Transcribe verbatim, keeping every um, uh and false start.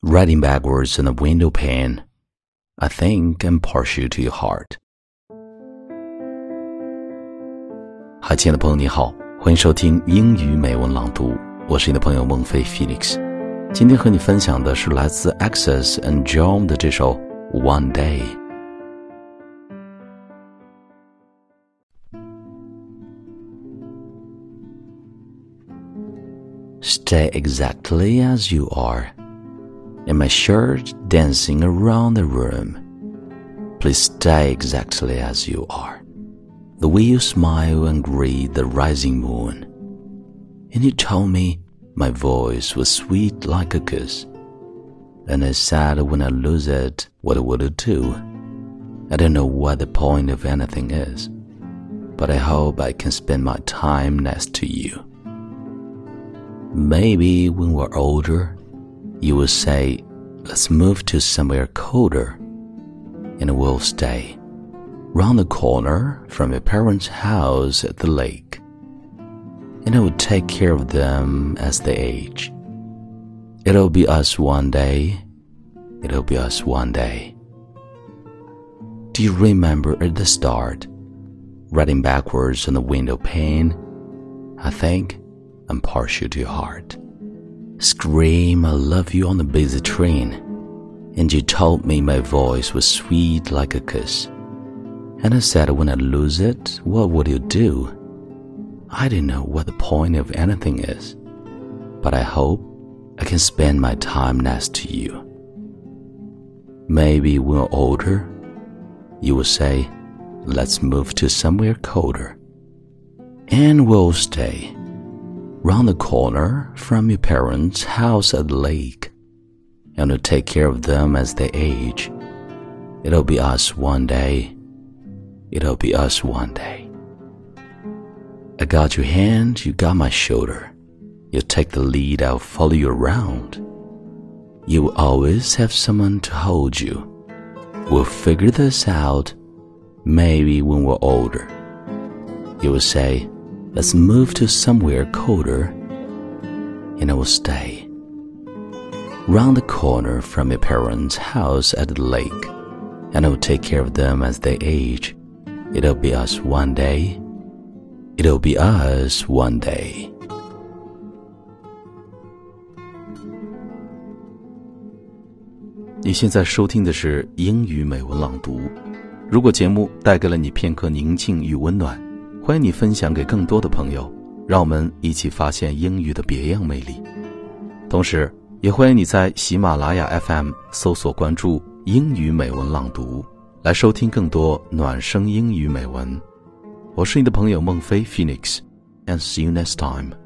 Writing backwards on the window pane, I think I'm partial to your heart. 嗨，亲爱的朋友你好，欢迎收听英语美文朗读，我是你的朋友孟非 Phoenix。 今天和你分享的是来自 Access and John 的这首 One Day。 Stay exactly as you are, in my shirt dancing around the room. Please stay exactly as you are, the way you smile and greet the rising moon. And you told me my voice was sweet like a kiss, and I said when I lose it, what would it do? I don't know what the point of anything is, but I hope I can spend my time next to you. Maybe when we're older, you will say, let's move to somewhere colder, and we'll stay round the corner from your parents' house at the lake, and I will take care of them as they age. It'll be us one day, it'll be us one day. Do you remember at the start, writing backwards on the window pane? I think I'm partial to your heart. Scream I love you on the busy train, and you told me my voice was sweet like a kiss, and I said when I lose it, what would you do? I don't know what the point of anything is, but I hope I can spend my time next to you. Maybe when we're older, you will say, let's move to somewhere colder, and we'll stay round the corner from your parents' house at the lake, and to take care of them as they age. It'll be us one day, it'll be us one day. I got your hand, you got my shoulder. You take the lead, I'll follow you around. You will always have someone to hold you. We'll figure this out, maybe when we're older. You will say, let's move to somewhere colder, and I will stay round the corner from your parents' house at the lake, and I will take care of them as they age. It'll be us one day, it'll be us one day. 你现在收听的是英语美文朗读。如果节目带给了你片刻宁静与温暖，欢迎你分享给更多的朋友，让我们一起发现英语的别样魅力。同时也欢迎你在喜马拉雅 F M 搜索关注英语美文朗读，来收听更多暖声英语美文。我是你的朋友孟非 Phoenix， and see you next time.